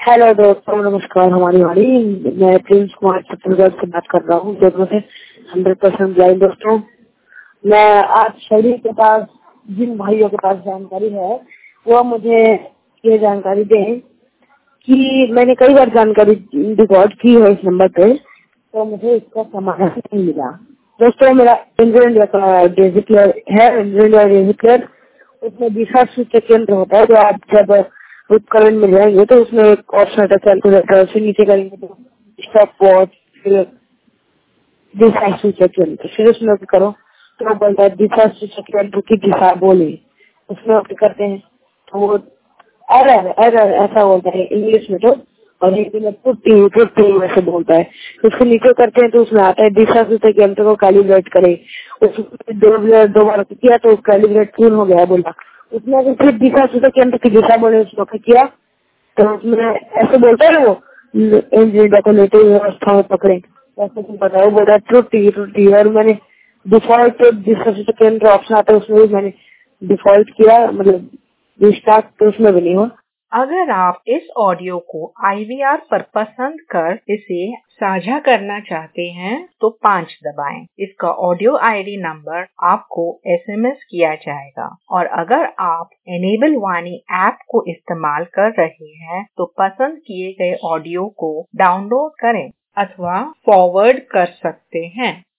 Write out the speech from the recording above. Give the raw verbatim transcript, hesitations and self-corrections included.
Hello दोस्तों, नमस्कार। हमारी वाली मैं प्रिंस कुमार छत्तीसगढ़ से बात कर रहा हूँ, जयपुर से। हंड्रेड परसेंट ब्लाइंड दोस्तों, मैं आज शरीर के पास जिन भाइयों के पास जानकारी है वो मुझे ये जानकारी दें कि मैंने कई बार जानकारी रिकॉर्ड की है इस नंबर पे, तो मुझे इसका समाधान नहीं मिला। दोस्तों, मेरा इंडियन का डिजिटल है, इंडियन डिजिटल, उसमें दिशा सूचक केंद्र होता है। जो आप जब उपकरण में जाएंगे तो उसमें एक ऑप्शन आता है कैलकुलेटर, से नीचे करेंगे तो स्टॉप वॉच, फिर दिशा सूचक केंद्र, फिर उसमें ओके करो तो वो बोलता है दिशा सूचक केंद्र की दिशा बोले। उसमें ओके करते हैं तो वो एरर एरर ऐसा बोलता है इंग्लिश में, तो और हिंदी में टुट्टी टुट्टी वैसे बोलता है। तो उसको नीचे करते हैं तो उसमें आता है दिशा सूचक केंद्र को कैलिब्रेट करे। उसमें दो दो बार किया तो कैलिब्रेट पूर्ण हो गया बोला। उसमें अगर फिर दिशा सूचक केंद्र की दिशा बोले उसको किया तो उसमें ऐसे बोलता है ना, वो इंजन को लेते हुए अवस्था में पकड़े, ऐसे तुम बताओ, बोल रहा त्रुटि त्रुटि। और मैंने डिफॉल्ट दिशा सूचक केंद्र ऑप्शन आता है उसमें भी मैंने डिफॉल्ट किया, मतलब रिस्टार्ट, तो उसमें भी नहीं हुआ। अगर आप इस ऑडियो को आई वी आर पर पसंद कर इसे साझा करना चाहते हैं तो पाँच दबाएं। इसका ऑडियो आई डी नंबर आपको एस एम एस किया जाएगा। और अगर आप एनेबल वाणी ऐप को इस्तेमाल कर रहे हैं तो पसंद किए गए ऑडियो को डाउनलोड करें अथवा फॉरवर्ड कर सकते हैं।